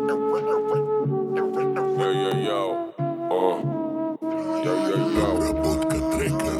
Обработка трека.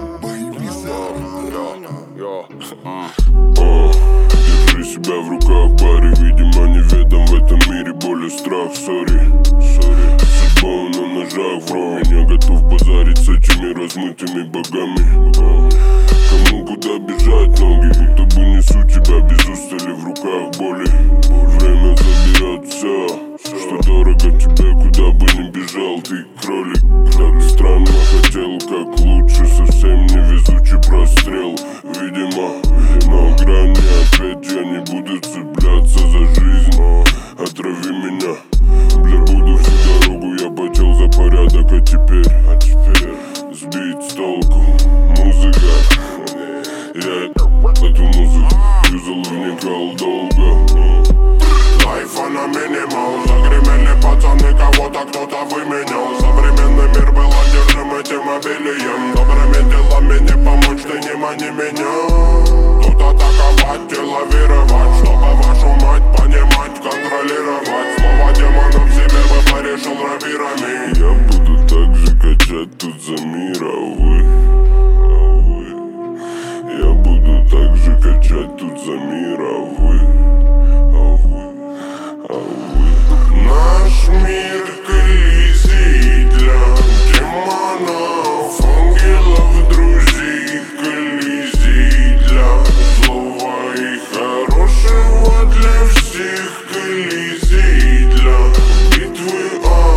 Держи себя в руках, парень, видимо, неведом в этом мире более страх. Сори, судьба на ножах, враг меня готов базарить с этими размытыми богами. Кому куда бежать ноги, будто бы несу тебя без устали в руках боли. Время заберет все, что дорого тебе, куда бы ни бежал ты, кролик. Так странно хотел, как лучше, совсем невезучий прострел. Видимо, на грани, ответь, я не буду цепляться за жизнь. Отрави меня, бля, буду всю дорогу, я потел за порядок, а теперь сбить с толку. Музыка, я эту музыку юзал, вникал долго. Лайф на минимал, загремели пацаны, кого-то кто-то выменял. Современный мир был одержим этим обилием. Добрыми делами не помочь, ты не мани меня. Тут атаковать и лавировать, чтобы вашу мать понимать, контролировать. Слово демона в себе бы порешил равирами. Я буду так же качать тут за мир, а вы. Я буду так же качать тут за мир, а вы. Наш мир колизей для демонов, ангелов, друзей, колизей для злого и хорошего, для всех колизей, для битвы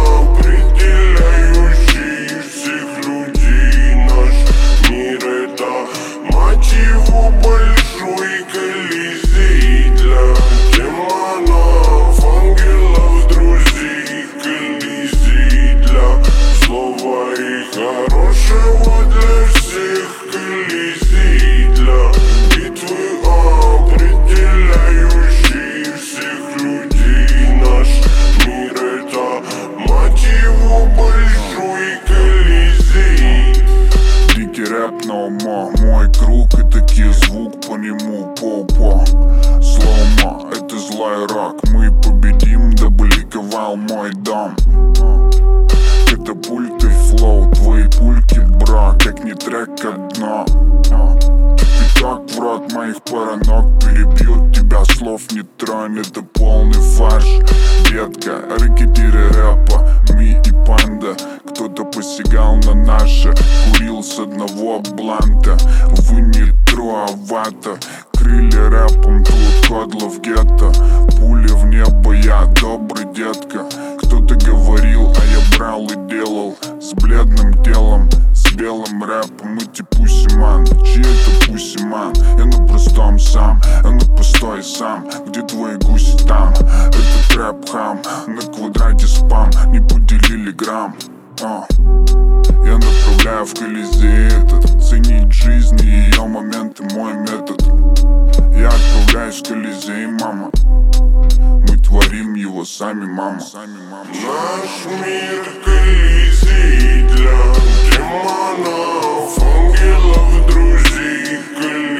определяющей всех людей. Наш мир — это, мать его, большой колизей для демонов, ангелов, друзей, колизей для злого и хорошего, для всех колизей, для битвы определяющей всех людей. Наш мир — это, мать его, большой колизей. Дикий рэп на ума, мой круг и такие звук по нему. Попа, слоума, это злой рок. Мы победим, дабы ликовал мой дом. Катапульты, флоу, твои пульки, бра, как не трек, как дно. Пятак в рот моих параног перебьют тебя, слов не тронь, это полный фарш. Детка, рэкетиры рэпа, ми и панда. Кто-то посягал на наше, курил с одного бланта. Вы не труавато, крыли рэпом, тут кодлов гетто. Пули в небо, я добрый детка. Кто-то говорил, а я брал и делал. С бледным телом, с белым рэпом, эти пусиман. Чьи это пусиман? Я на простом сам, я на постой сам. Где твои гуси там? Это трэп-хам, на квадрате спам. Не поделили грамм. Я направляю в колизей этот. Ценить жизнь и ее моменты, мой метод. Я отправляюсь в колизей, мама. Мы творим его сами, мама. Наш мир колизей для демонов, ангелов, друзей, колизей.